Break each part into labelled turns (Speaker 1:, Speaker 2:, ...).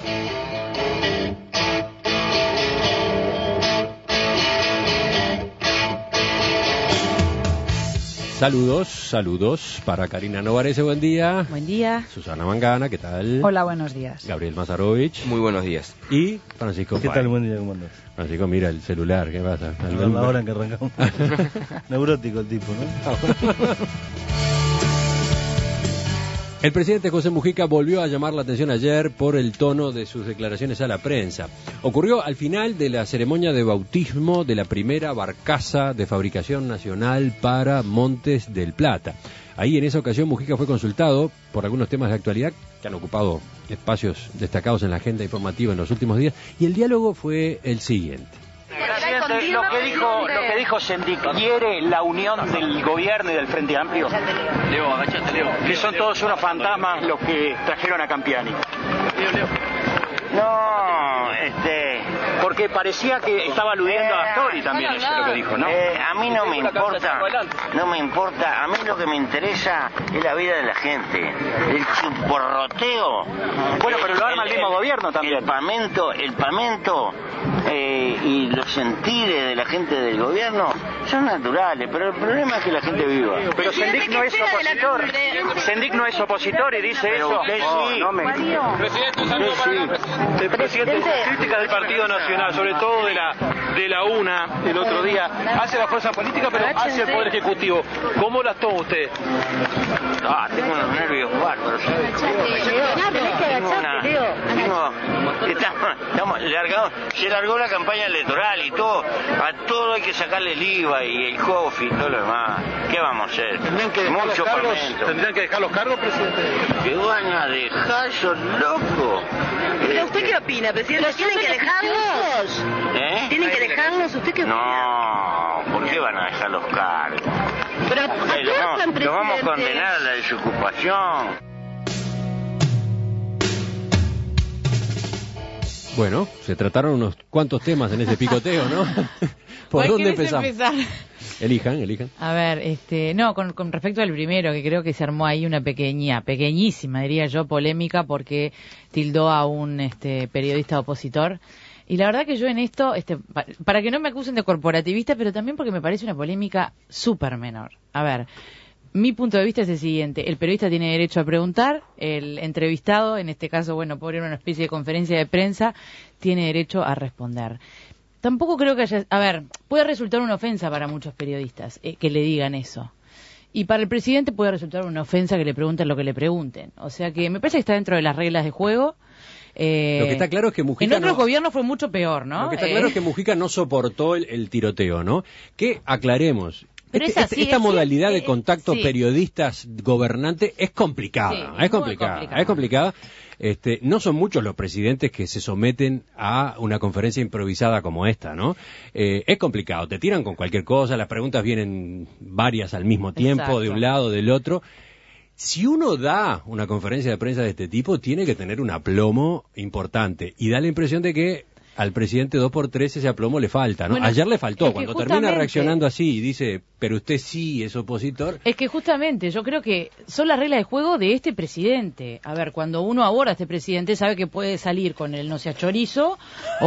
Speaker 1: Saludos para Karina Novarese, buen día.
Speaker 2: Buen día.
Speaker 1: Susana Mangana, ¿qué tal?
Speaker 2: Hola, buenos días.
Speaker 1: Gabriel Mazarovich.
Speaker 3: Muy buenos días.
Speaker 1: Y Francisco
Speaker 4: ¿Qué
Speaker 1: Fay.
Speaker 4: tal? Buen día, ¿cómo andás?
Speaker 1: Francisco, mira el celular, ¿qué pasa?
Speaker 4: A la hora en que arrancamos. Neurótico el tipo, ¿no?
Speaker 1: El presidente José Mujica volvió a llamar la atención ayer por el tono de sus declaraciones a la prensa. Ocurrió al final de la ceremonia de bautismo de la primera barcaza de fabricación nacional para Montes del Plata. Ahí en esa ocasión Mujica fue consultado por algunos temas de actualidad que han ocupado espacios destacados en la agenda informativa en los últimos días, y el diálogo fue el siguiente.
Speaker 5: Presidente, lo que dijo Sendik, ¿quiere la unión del gobierno y del Frente Amplio?
Speaker 6: Leo, agachate, Leo.
Speaker 5: Que son todos unos fantasmas los que trajeron a Campiani.
Speaker 6: Leo.
Speaker 7: No,
Speaker 5: Porque parecía que estaba aludiendo a Astori también, eso es lo que dijo, ¿no?
Speaker 7: a mí no me importa, a mí lo que me interesa es la vida de la gente, el chiporroteo.
Speaker 5: Bueno, pero lo arma el mismo gobierno también.
Speaker 7: El pamento y los sentires de la gente del gobierno son naturales, pero el problema es que la gente viva.
Speaker 5: Pero Sendik no es opositor. Sendik no es opositor y dice
Speaker 7: pero
Speaker 5: eso.
Speaker 7: usted sí.
Speaker 5: No me...
Speaker 6: Presidente, un saludo para presidente, críticas del Partido Nacional, sobre todo de la UNA el otro día, hace la fuerza política, pero hace el Poder Ejecutivo. ¿Cómo las toma usted?
Speaker 7: Tengo unos nervios bárbaros. Estamos largados. Se largó la campaña electoral y todo. A todo hay que sacarle el IVA y el COFI y todo lo demás. ¿Qué vamos a hacer?
Speaker 6: ¿Tendrían que dejar los cargos, presidente?
Speaker 7: ¿Qué van a dejar esos locos?
Speaker 8: ¿Pero usted qué opina, presidente? ¿Tienen que dejarnos? ¿Tienen que dejarnos? ¿Usted qué opina?
Speaker 7: No, ¿por qué van a dejar los cargos?
Speaker 8: Pero
Speaker 7: Lo vamos a condenar a la desocupación.
Speaker 1: Bueno, se trataron unos cuantos temas en ese picoteo, ¿no? ¿Por dónde empezamos? Elijan.
Speaker 2: A ver, con respecto al primero, que creo que se armó ahí una pequeñísima, diría yo, polémica, porque tildó a un periodista opositor. Y la verdad que yo en esto, para que no me acusen de corporativista, pero también porque me parece una polémica súper menor. A ver, mi punto de vista es el siguiente: el periodista tiene derecho a preguntar, el entrevistado, en este caso, por ir a una especie de conferencia de prensa, tiene derecho a responder. Tampoco creo que puede resultar una ofensa para muchos periodistas que le digan eso. Y para el presidente puede resultar una ofensa que le pregunten lo que le pregunten. O sea que me parece que está dentro de las reglas de juego.
Speaker 1: Lo que está claro es que Mujica
Speaker 2: en otros gobiernos fue mucho peor, ¿no?
Speaker 1: Lo que está claro es que Mujica no soportó el tiroteo, ¿no? Que aclaremos.
Speaker 2: Pero
Speaker 1: Esta modalidad de contacto periodistas-gobernante es complicada,
Speaker 2: Sí,
Speaker 1: es complicada. No son muchos los presidentes que se someten a una conferencia improvisada como esta, ¿no? Es complicado, te tiran con cualquier cosa, las preguntas vienen varias al mismo tiempo,
Speaker 2: Exacto.
Speaker 1: de un lado, del otro. Si uno da una conferencia de prensa de este tipo, tiene que tener un aplomo importante, y da la impresión de que al presidente 2x3 ese aplomo le falta, ¿no? Ayer le faltó, cuando termina reaccionando así y dice, pero usted sí es opositor.
Speaker 2: Es que justamente yo creo que son las reglas de juego de este presidente. A ver, cuando uno aborda a este presidente sabe que puede salir con el no sea chorizo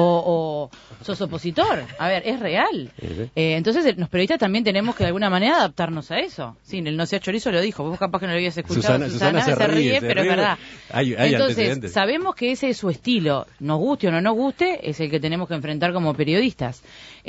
Speaker 2: o sos opositor. A ver, es real. Entonces los periodistas también tenemos que de alguna manera adaptarnos a eso. Sí, el no sea chorizo lo dijo, vos capaz que no lo habías escuchado. Susana se ríe, pero es verdad. Entonces, sabemos que ese es su estilo. Nos guste o no nos guste, es el que tenemos que enfrentar como periodistas.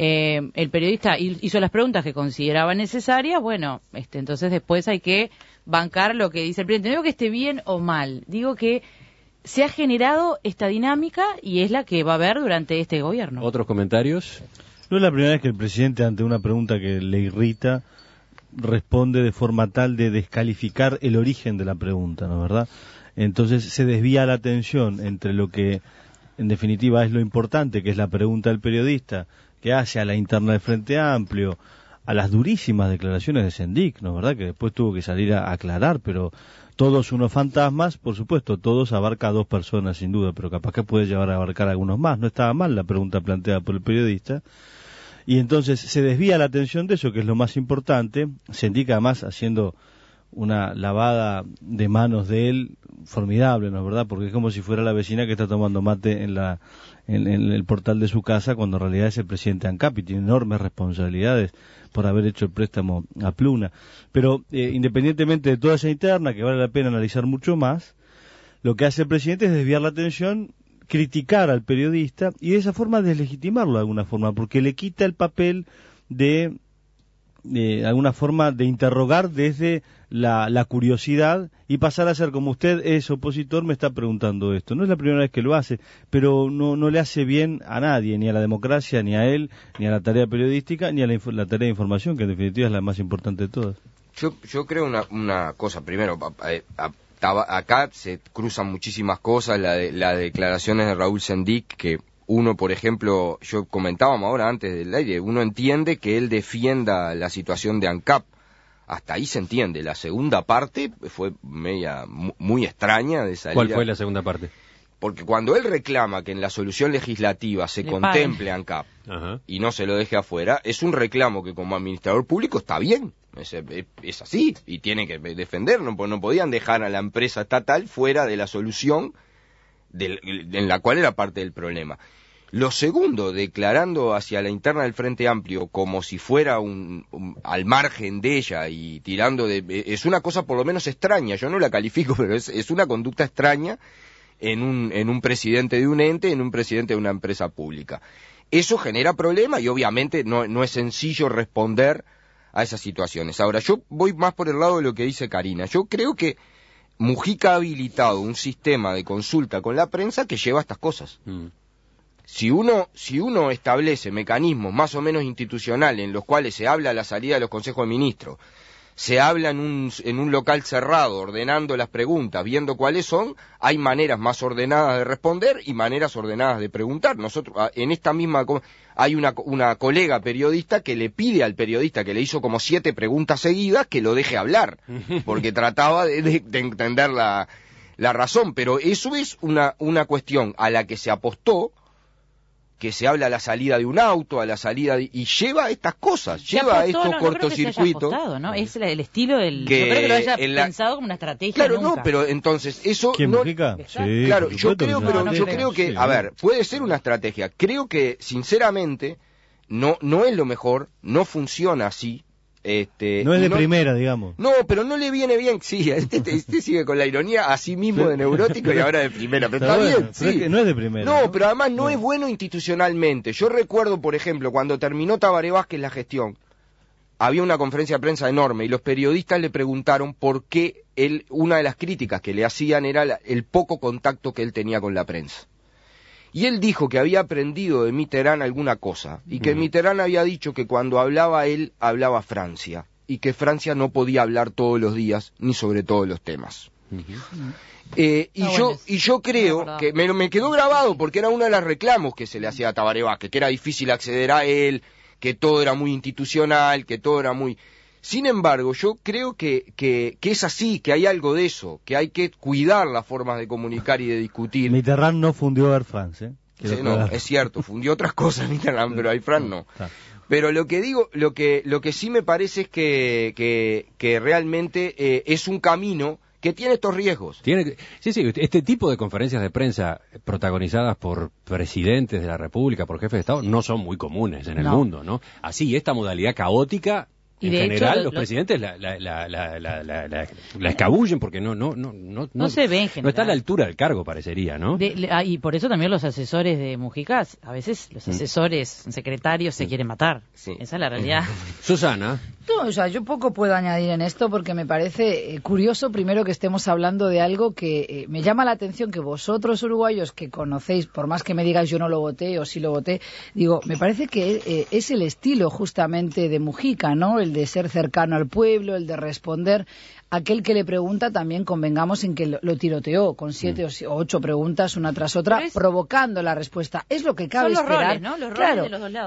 Speaker 2: El periodista hizo las preguntas que consideraba necesarias, entonces después hay que bancar lo que dice el presidente. No digo que esté bien o mal, digo que se ha generado esta dinámica y es la que va a haber durante este gobierno.
Speaker 1: ¿Otros comentarios?
Speaker 4: No es la primera vez que el presidente, ante una pregunta que le irrita, responde de forma tal de descalificar el origen de la pregunta, ¿no es verdad? Entonces se desvía la atención entre lo que en definitiva es lo importante, que es la pregunta del periodista, que hace a la interna del Frente Amplio, a las durísimas declaraciones de Sendik, ¿no es verdad? Que después tuvo que salir a aclarar, pero todos unos fantasmas, por supuesto, todos abarca a 2 personas sin duda, pero capaz que puede llevar a abarcar a algunos más. No estaba mal la pregunta planteada por el periodista. Y entonces se desvía la atención de eso, que es lo más importante. Sendik además haciendo una lavada de manos de él formidable, ¿no es verdad? Porque es como si fuera la vecina que está tomando mate en el portal de su casa, cuando en realidad es el presidente ANCAP y tiene enormes responsabilidades por haber hecho el préstamo a Pluna. Pero independientemente de toda esa interna, que vale la pena analizar mucho más, lo que hace el presidente es desviar la atención, criticar al periodista y de esa forma deslegitimarlo de alguna forma, porque le quita el papel de alguna forma de interrogar desde la curiosidad y pasar a ser, como usted es opositor, me está preguntando esto. No es la primera vez que lo hace, pero no le hace bien a nadie, ni a la democracia, ni a él, ni a la tarea periodística, ni a la tarea de información, que en definitiva es la más importante de todas.
Speaker 3: Yo creo una cosa. Primero, acá se cruzan muchísimas cosas, las declaraciones de Raúl Sendic, que uno, por ejemplo, yo comentábamos ahora antes del aire, uno entiende que él defienda la situación de ANCAP, hasta ahí se entiende. La segunda parte fue muy extraña de salir.
Speaker 1: ¿Cuál fue la segunda parte?
Speaker 3: Porque cuando él reclama que en la solución legislativa se contemple ANCAP y no se lo deje afuera, es un reclamo que como administrador público está bien, es así, y tiene que defenderlo, porque no podían dejar a la empresa estatal fuera de la solución en la cual era parte del problema. Lo segundo, declarando hacia la interna del Frente Amplio como si fuera al margen de ella y tirando es una cosa por lo menos extraña, yo no la califico, pero es una conducta extraña en un presidente de un ente, en un presidente de una empresa pública. Eso genera problemas y obviamente no es sencillo responder a esas situaciones. Ahora, yo voy más por el lado de lo que dice Karina. Yo creo que Mujica ha habilitado un sistema de consulta con la prensa que lleva a estas cosas. Si uno establece mecanismos más o menos institucionales en los cuales se habla a la salida de los consejos de ministros, se habla en un local cerrado, ordenando las preguntas, viendo cuáles son, hay maneras más ordenadas de responder y maneras ordenadas de preguntar. Nosotros, en esta misma, hay una colega periodista que le pide al periodista que le hizo como 7 preguntas seguidas que lo deje hablar, porque trataba de entender la razón, pero eso es una cuestión a la que se apostó, que se habla a la salida de un auto, a la salida y lleva a estas cosas, lleva a estos cortocircuitos.
Speaker 2: ¿No? Es el estilo del... yo creo que lo haya pensado como una estrategia.
Speaker 3: Claro,
Speaker 2: nunca.
Speaker 3: No, pero entonces eso...
Speaker 4: ¿Quién, Mujica? Sí,
Speaker 3: claro, yo creo que,
Speaker 4: sí,
Speaker 3: a ver, puede ser una estrategia. Creo que, sinceramente, no es lo mejor, no funciona así.
Speaker 4: No es de primera, digamos.
Speaker 3: No, pero no le viene bien. Sí, este sigue con la ironía así mismo de neurótico y ahora de primera. Pero está bien,
Speaker 4: pero
Speaker 3: sí.
Speaker 4: es que no es de primera.
Speaker 3: No, pero además no es bueno institucionalmente. Yo recuerdo, por ejemplo, cuando terminó Tabaré Vázquez la gestión, había una conferencia de prensa enorme y los periodistas le preguntaron por qué una de las críticas que le hacían era el poco contacto que él tenía con la prensa. Y él dijo que había aprendido de Mitterrand alguna cosa, y que Mitterrand había dicho que cuando hablaba él, hablaba Francia, y que Francia no podía hablar todos los días, ni sobre todos los temas. Y yo creo que me quedó grabado, porque era uno de los reclamos que se le hacía a Tabaré Vázquez, que era difícil acceder a él, que todo era muy institucional, que todo era muy... Sin embargo, yo creo que es así, que hay algo de eso, que hay que cuidar las formas de comunicar y de discutir.
Speaker 4: Mitterrand no fundió Air France, ¿eh?
Speaker 3: Sí, no, es cierto, fundió otras cosas Mitterrand, pero Air France no. Pero lo que digo, lo que sí me parece es que realmente es un camino que tiene estos riesgos.
Speaker 1: Sí, este tipo de conferencias de prensa protagonizadas por presidentes de la República, por jefes de Estado, no son muy comunes en el mundo, ¿no? Así, esta modalidad caótica... Y en general, los presidentes la escabullen porque no
Speaker 2: se ve en general.
Speaker 1: No está a la altura del cargo, parecería, ¿no?
Speaker 2: Y por eso también los asesores de Mujica, a veces los asesores secretarios se quieren matar. Sí. Esa es la realidad.
Speaker 1: Susana.
Speaker 9: No, o sea, yo poco puedo añadir en esto porque me parece curioso, primero, que estemos hablando de algo que me llama la atención, que vosotros, uruguayos, que conocéis, por más que me digáis yo no lo voté o sí lo voté, digo, me parece que es el estilo justamente de Mujica, ¿no? El de ser cercano al pueblo, el de responder. Aquel que le pregunta también convengamos en que lo tiroteó con 7 o 8 preguntas una tras otra, provocando la respuesta. Es lo que cabe esperar.
Speaker 2: Roles, ¿no? Los roles de los dos lados.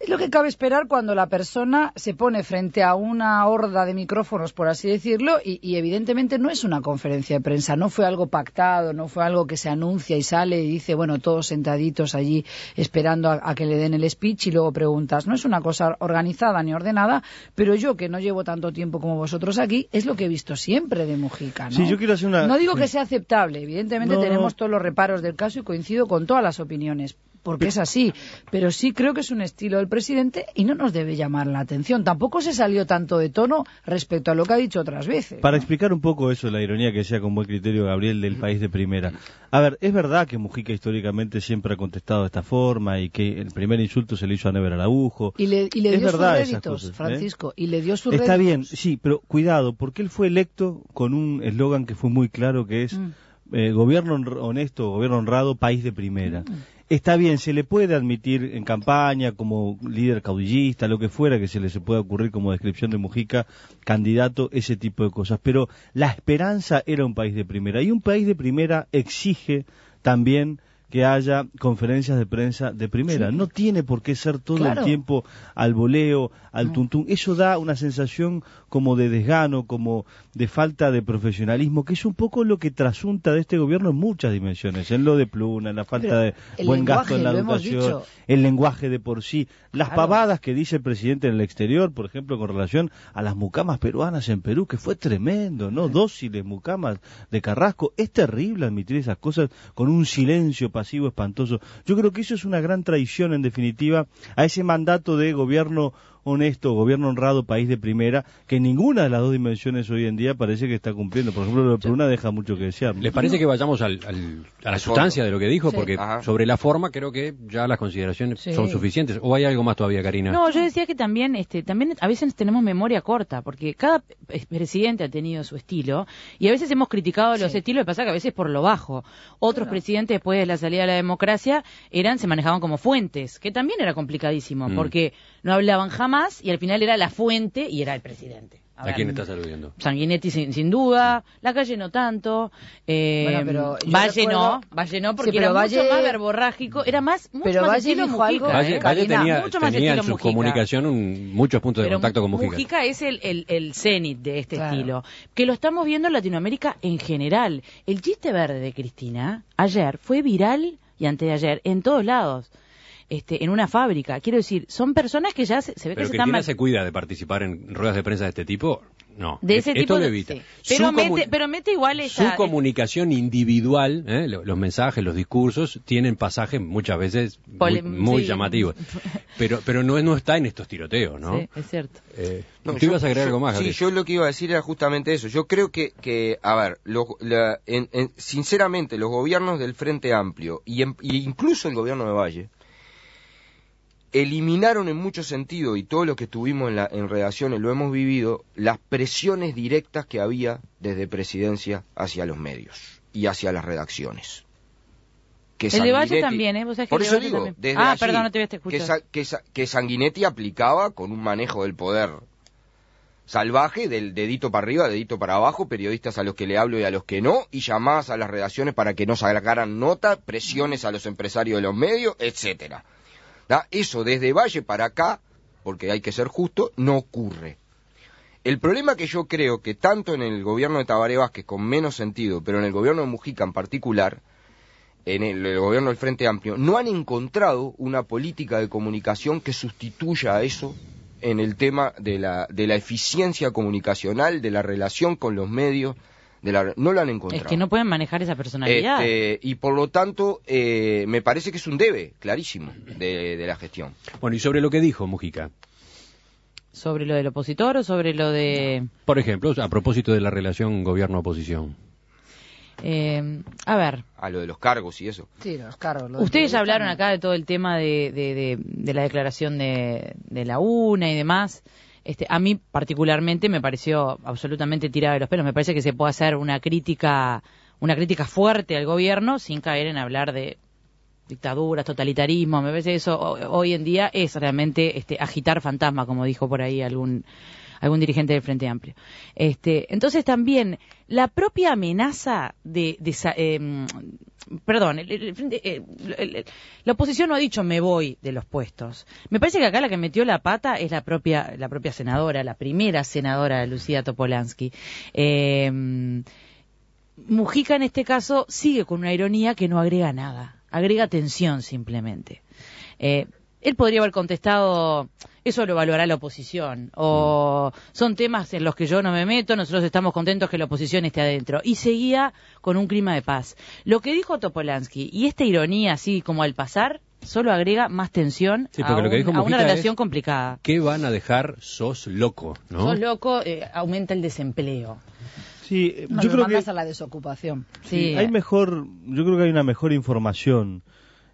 Speaker 9: Es lo que cabe esperar cuando la persona se pone frente a una horda de micrófonos, por así decirlo, y evidentemente no es una conferencia de prensa, no fue algo pactado, no fue algo que se anuncia y sale y dice, bueno, todos sentaditos allí esperando a que le den el speech y luego preguntas. No es una cosa organizada ni ordenada, pero yo, que no llevo tanto tiempo como vosotros aquí, es lo que he visto siempre de Mujica, ¿no?
Speaker 4: Sí, yo quiero hacer una...
Speaker 9: No digo que sea aceptable, evidentemente tenemos todos los reparos del caso y coincido con todas las opiniones, porque es así, pero sí creo que es un estilo del presidente y no nos debe llamar la atención. Tampoco se salió tanto de tono respecto a lo que ha dicho otras veces.
Speaker 4: Para explicar un poco eso, la ironía que decía con buen criterio Gabriel del país de primera. A ver, es verdad que Mujica históricamente siempre ha contestado de esta forma y que el primer insulto se le hizo a Never Araujo.
Speaker 9: Y le dio sus réditos, Francisco, y le dio sus réditos.
Speaker 4: Está bien, sí, pero cuidado, porque él fue electo con un eslogan que fue muy claro, que es gobierno honesto, gobierno honrado, país de primera. Está bien, se le puede admitir en campaña como líder caudillista, lo que fuera que se le pueda ocurrir como descripción de Mujica, candidato, ese tipo de cosas. Pero la esperanza era un país de primera. Y un país de primera exige también que haya conferencias de prensa de primera. Sí. No tiene por qué ser todo el tiempo al voleo, al tuntún. Eso da una sensación como de desgano, como de falta de profesionalismo, que es un poco lo que trasunta de este gobierno en muchas dimensiones, en lo de pluna, en la falta de buen gasto en la educación, el lenguaje de por sí, las pavadas que dice el presidente en el exterior, por ejemplo, con relación a las mucamas peruanas en Perú, que fue tremendo, ¿no? Dóciles mucamas de Carrasco. Es terrible admitir esas cosas con un silencio pasivo espantoso. Yo creo que eso es una gran traición, en definitiva, a ese mandato de gobierno honesto, gobierno honrado, país de primera, que ninguna de las dos dimensiones hoy en día parece que está cumpliendo. Por ejemplo, lo de Peruna deja mucho que desear.
Speaker 1: ¿Les parece que vayamos a la sustancia de lo que dijo? Porque sobre la forma creo que ya las consideraciones son suficientes. ¿O hay algo más todavía, Karina?
Speaker 2: No, yo decía que también a veces tenemos memoria corta, porque cada presidente ha tenido su estilo, y a veces hemos criticado los estilos, de pasar que a veces por lo bajo. Otros presidentes, después de la salida de la democracia, se manejaban como fuentes, que también era complicadísimo, porque no hablaban jamás, y al final era la fuente y era el presidente.
Speaker 1: ¿A quién estás aludiendo?
Speaker 2: Sanguinetti sin duda, Lacalle no tanto,
Speaker 9: pero
Speaker 2: Valle no, porque era mucho más verborrágico, era mucho más estilo Mujica.
Speaker 1: Valle tenía en su comunicación muchos puntos de contacto con Mujica.
Speaker 2: Mujica es el cenit de este estilo, que lo estamos viendo en Latinoamérica en general. El chiste verde de Cristina ayer fue viral y antes de ayer en todos lados. En una fábrica. Quiero decir, son personas que ya se ve
Speaker 1: pero
Speaker 2: que se
Speaker 1: Cristina
Speaker 2: están...
Speaker 1: se cuida de participar en ruedas de prensa de este tipo. No,
Speaker 2: de ese tipo
Speaker 1: esto lo evita.
Speaker 2: Sí. Pero mete igual esa...
Speaker 1: Su comunicación individual, los mensajes, los discursos, tienen pasajes muchas veces muy llamativos. Pero no está en estos tiroteos, ¿no?
Speaker 2: Sí, es cierto.
Speaker 1: ¿Tú ibas a agregar algo más, Gabriel?
Speaker 3: Sí, yo lo que iba a decir era justamente eso. Yo creo que a ver, sinceramente, los gobiernos del Frente Amplio, y incluso el gobierno de Valle, eliminaron en mucho sentido, y todo lo que estuvimos en redacciones lo hemos vivido, las presiones directas que había desde Presidencia hacia los medios y hacia las redacciones.
Speaker 2: El de Valle también, ¿Vos sabés que
Speaker 3: por eso digo, desde allí,
Speaker 2: perdón, no te había escuchado.
Speaker 3: Que Sanguinetti aplicaba con un manejo del poder salvaje, del dedito para arriba, dedito para abajo, periodistas a los que le hablo y a los que no, y llamadas a las redacciones para que no sacaran nota, presiones a los empresarios de los medios, etcétera. Eso desde Valle para acá, porque hay que ser justo, no ocurre. El problema que yo creo que tanto en el gobierno de Tabaré Vázquez con menos sentido, pero en el gobierno de Mujica en particular, en el gobierno del Frente Amplio, no han encontrado una política de comunicación que sustituya a eso en el tema de la eficiencia comunicacional, de la relación con los medios. No lo han encontrado.
Speaker 2: Es que no pueden manejar esa personalidad.
Speaker 3: Y por lo tanto, me parece que es un debe clarísimo de la gestión.
Speaker 1: Bueno, y sobre lo que dijo Mujica.
Speaker 2: ¿Sobre lo del opositor o sobre lo de...?
Speaker 1: Por ejemplo, a propósito de la relación gobierno-oposición.
Speaker 2: A ver.
Speaker 3: A lo de los cargos y eso.
Speaker 9: Sí, los cargos.
Speaker 2: Ustedes ya hablaron acá de todo el tema de la declaración de la UNA y demás. A mí particularmente me pareció absolutamente tirado de los pelos. Me parece que se puede hacer una crítica fuerte al gobierno sin caer en hablar de dictaduras, totalitarismo. Me parece que eso hoy en día es realmente agitar fantasma, como dijo por ahí algún algún dirigente del Frente Amplio. Entonces también la propia amenaza la oposición no ha dicho me voy de los puestos. Me parece que acá la que metió la pata es la propia senadora, la primera senadora, Lucía Topolansky. Mujica en este caso sigue con una ironía que no agrega nada, agrega tensión simplemente. Él podría haber contestado, eso lo evaluará la oposición, o son temas en los que yo no me meto, nosotros estamos contentos que la oposición esté adentro, y seguía con un clima de paz. Lo que dijo Topolansky, y esta ironía así como al pasar, solo agrega más tensión a una relación complicada.
Speaker 1: ¿Qué van a dejar? Sos loco, ¿no?
Speaker 2: Sos loco, aumenta el desempleo.
Speaker 4: Sí,
Speaker 9: yo creo que a la desocupación.
Speaker 4: Sí, yo creo que hay una mejor información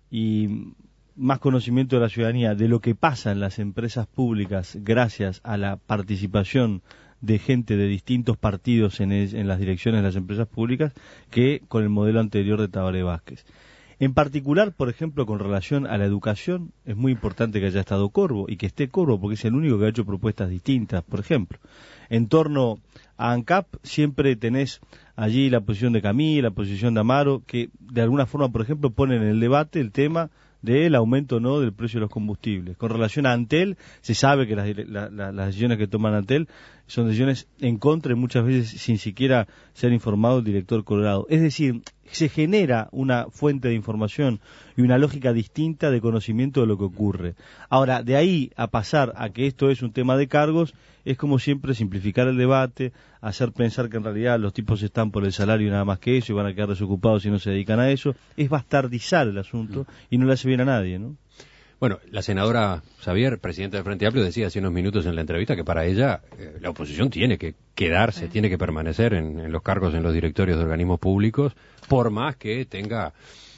Speaker 4: y más conocimiento de la ciudadanía de lo que pasa en las empresas públicas gracias a la participación de gente de distintos partidos en las direcciones de las empresas públicas que con el modelo anterior de Tabaré Vázquez. En particular, por ejemplo, con relación a la educación, es muy importante que haya estado Corvo y que esté Corvo porque es el único que ha hecho propuestas distintas. Por ejemplo, en torno a ANCAP siempre tenés allí la posición de Camille, la posición de Amaro, que de alguna forma, por ejemplo, ponen en el debate el tema del aumento o no del precio de los combustibles. Con relación a Antel, se sabe que las decisiones que toman Antel son decisiones en contra y muchas veces sin siquiera ser informado el director Colorado. Es decir, se genera una fuente de información y una lógica distinta de conocimiento de lo que ocurre. Ahora, de ahí a pasar a que esto es un tema de cargos, es como siempre simplificar el debate, hacer pensar que en realidad los tipos están por el salario y nada más que eso y van a quedar desocupados si no se dedican a eso. Es bastardizar el asunto y no le hace bien a nadie, ¿no?
Speaker 1: Bueno, la senadora Xavier, presidenta del Frente Amplio, decía hace unos minutos en la entrevista que para ella la oposición tiene que quedarse, tiene que permanecer en los cargos en los directorios de organismos públicos, por más que tenga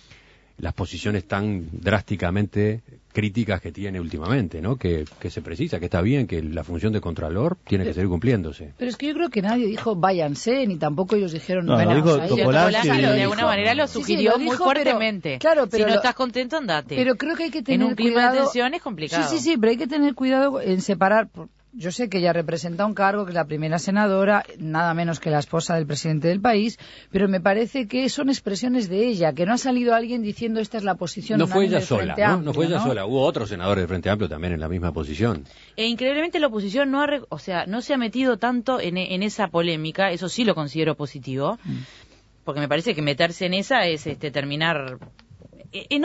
Speaker 1: las posiciones tan drásticamente críticas que tiene últimamente, ¿no? Que se precisa, que está bien, que la función de contralor tiene que seguir cumpliéndose.
Speaker 9: Pero es que yo creo que nadie dijo váyanse, ni tampoco ellos dijeron
Speaker 4: no, dijo Topolansky,
Speaker 2: de alguna manera lo sugirió muy fuertemente.
Speaker 9: Pero
Speaker 2: si no estás contento, andate.
Speaker 9: Pero creo que hay que tener
Speaker 2: en un clima de tensión es complicado.
Speaker 9: Sí, pero hay que tener cuidado en separar. Yo sé que ella representa un cargo, que es la primera senadora, nada menos que la esposa del presidente del país, pero me parece que son expresiones de ella, que no ha salido alguien diciendo esta es la posición.
Speaker 1: No fue ella sola, ¿no? No fue ella sola, hubo otros senadores del Frente Amplio también en la misma posición.
Speaker 2: E increíblemente la oposición no se ha metido tanto en esa polémica, eso sí lo considero positivo, porque me parece que meterse en esa es terminar en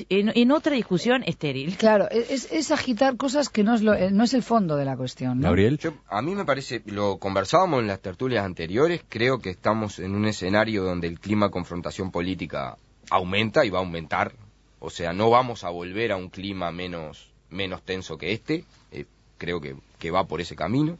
Speaker 2: otra discusión estéril.
Speaker 9: Claro, es agitar cosas que no es el fondo de la cuestión, ¿no?
Speaker 1: Gabriel.
Speaker 3: A mí me parece, lo conversábamos en las tertulias anteriores, creo que estamos en un escenario donde el clima de confrontación política aumenta y va a aumentar. O sea, no vamos a volver a un clima menos tenso que este. Creo que va por ese camino.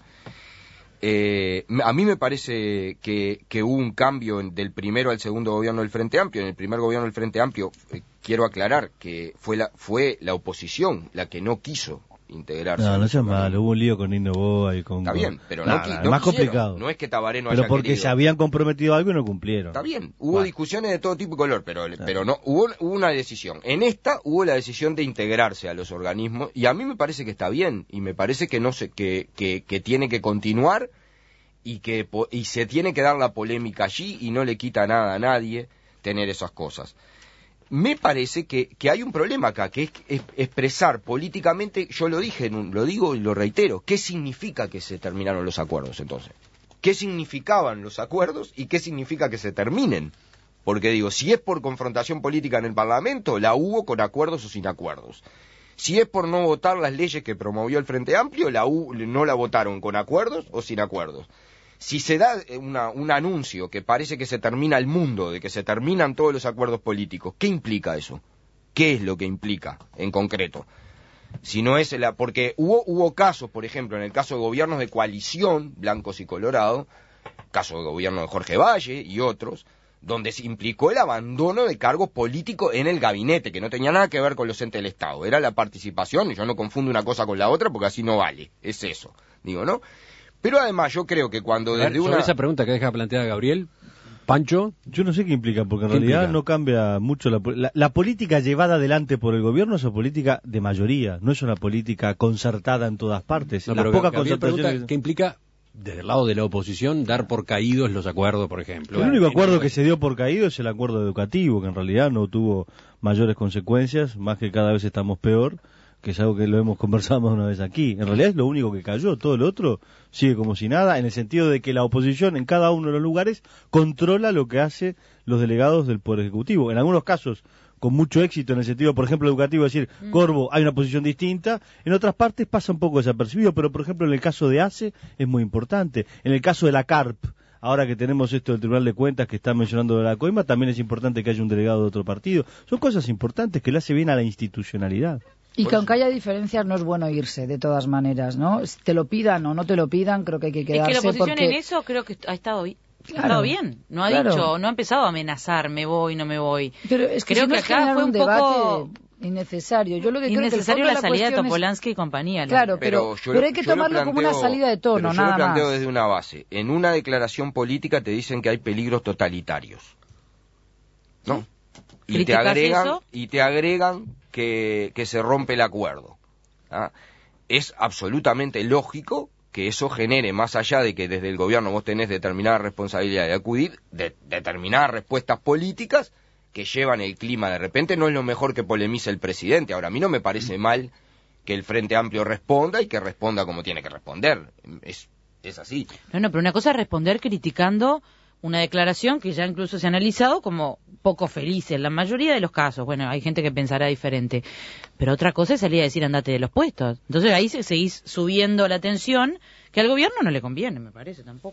Speaker 3: A mí me parece que hubo un cambio del primero al segundo gobierno del Frente Amplio. En el primer gobierno del Frente Amplio, quiero aclarar que fue la oposición la que no quiso integrarse.
Speaker 4: No seas malo, hubo un lío con Innova y con...
Speaker 3: Está bien, pero
Speaker 4: no más complicado.
Speaker 3: No es que Tabaré no
Speaker 4: pero
Speaker 3: haya
Speaker 4: porque
Speaker 3: querido.
Speaker 4: se habían comprometido algo y no cumplieron.
Speaker 3: Está bien, hubo discusiones de todo tipo y color, pero no hubo una decisión. En esta hubo la decisión de integrarse a los organismos y a mí me parece que está bien y me parece que que tiene que continuar y se tiene que dar la polémica allí y no le quita nada a nadie tener esas cosas. Me parece que hay un problema acá, que es expresar políticamente, yo lo dije, lo digo y lo reitero, ¿qué significa que se terminaron los acuerdos entonces? ¿Qué significaban los acuerdos y qué significa que se terminen? Porque digo, si es por confrontación política en el Parlamento, la hubo con acuerdos o sin acuerdos. Si es por no votar las leyes que promovió el Frente Amplio, no la votaron con acuerdos o sin acuerdos. Si se da un anuncio que parece que se termina el mundo, de que se terminan todos los acuerdos políticos, ¿qué implica eso? ¿Qué es lo que implica en concreto? Si no es porque hubo casos, por ejemplo, en el caso de gobiernos de coalición, blancos y colorados, caso de gobierno de Jorge Valle y otros, donde se implicó el abandono de cargos políticos en el gabinete, que no tenía nada que ver con los entes del Estado, era la participación, y yo no confundo una cosa con la otra porque así no vale, es eso, digo, ¿no? Pero además yo creo que cuando
Speaker 1: sobre esa pregunta que deja planteada Gabriel, Pancho.
Speaker 4: Yo no sé qué implica, porque en realidad no cambia mucho la política llevada adelante por el gobierno. Es una política de mayoría, no es una política concertada en todas partes.
Speaker 1: No, pero ¿qué implica desde el lado de la oposición dar por caídos los acuerdos, por ejemplo?
Speaker 4: El único acuerdo que se dio por caído es el acuerdo educativo, que en realidad no tuvo mayores consecuencias, más que cada vez estamos peor, que es algo que lo hemos conversado más una vez aquí. En realidad es lo único que cayó, todo lo otro sigue como si nada, en el sentido de que la oposición en cada uno de los lugares controla lo que hacen los delegados del Poder Ejecutivo. En algunos casos con mucho éxito, en el sentido, por ejemplo, educativo, decir, Corvo, hay una posición distinta. En otras partes pasa un poco desapercibido, pero por ejemplo en el caso de ACE es muy importante. En el caso de la CARP, ahora que tenemos esto del Tribunal de Cuentas que está mencionando de la COIMA, también es importante que haya un delegado de otro partido. Son cosas importantes que le hace bien a la institucionalidad.
Speaker 9: Y que aunque haya diferencias no es bueno irse, de todas maneras, ¿no? Te lo pidan o no te lo pidan, creo que hay que quedarse.
Speaker 2: Es que la oposición en eso creo que ha estado bien. Claro, ha estado bien, no ha dicho, no ha empezado a amenazar, me voy, no me voy.
Speaker 9: Pero es que
Speaker 2: creo
Speaker 9: si no
Speaker 2: que acá fue un poco
Speaker 9: innecesario. Yo lo que
Speaker 2: innecesario
Speaker 9: creo que
Speaker 2: la salida de Topolansky y compañía.
Speaker 9: Claro, pero hay que tomarlo como una salida de tono, nada más.
Speaker 3: Yo lo planteo desde una base. En una declaración política te dicen que hay peligros totalitarios, ¿no? Y te agregan que se rompe el acuerdo. ¿Ah? Es absolutamente lógico que eso genere, más allá de que desde el gobierno vos tenés determinada responsabilidad de acudir, de determinadas respuestas políticas que llevan el clima. De repente no es lo mejor que polemice el presidente. Ahora, a mí no me parece mal que el Frente Amplio responda y que responda como tiene que responder. Es así.
Speaker 2: No, pero una cosa es responder criticando una declaración que ya incluso se ha analizado como poco feliz en la mayoría de los casos. Bueno, hay gente que pensará diferente. Pero otra cosa es salir a decir andate de los puestos. Entonces ahí seguís subiendo la tensión, que al gobierno no le conviene, me parece, tampoco.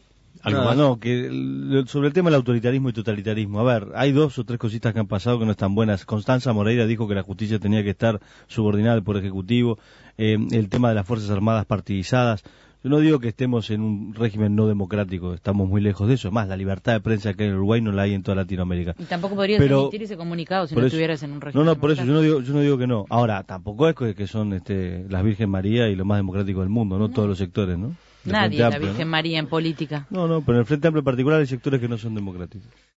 Speaker 4: Sobre el tema del autoritarismo y totalitarismo. A ver, hay 2 o 3 cositas que han pasado que no están buenas. Constanza Moreira dijo que la justicia tenía que estar subordinada al Poder Ejecutivo. El tema de las Fuerzas Armadas partidizadas. Yo no digo que estemos en un régimen no democrático, estamos muy lejos de eso. Es más, la libertad de prensa que hay en Uruguay no la hay en toda Latinoamérica.
Speaker 2: Y tampoco podrías emitir ese comunicado si no estuvieras en un régimen
Speaker 4: por eso yo no digo que no. Ahora, tampoco es que son las Virgen María y lo más democrático del mundo, ¿no? Todos los sectores, ¿no?
Speaker 2: Nadie es la Virgen María en política.
Speaker 4: No, pero en el Frente Amplio en particular hay sectores que no son democráticos.